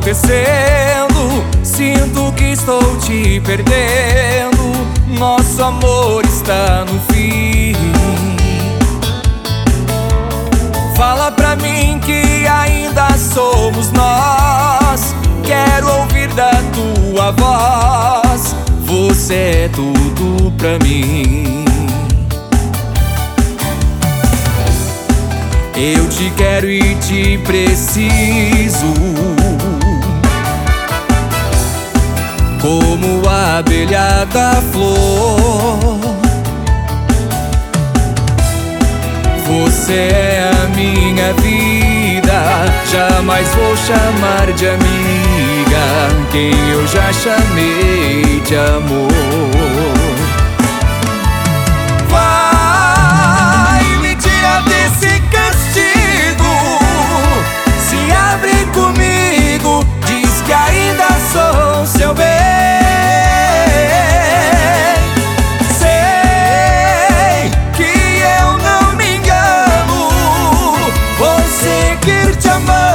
acontecendo? Sinto que estou te perdendo. Nosso amor está no fim. Fala pra mim que ainda somos nós. Quero ouvir da tua voz. Você é tudo pra mim. Eu te quero e te preciso, como a abelha da flor. Você é a minha vida, jamais vou chamar de amiga quem eu já chamei de amor. Vai me tirar desse castigo, se abre comigo, diz que ainda sou seu bem. Sei que eu não me engano, vou seguir te amando.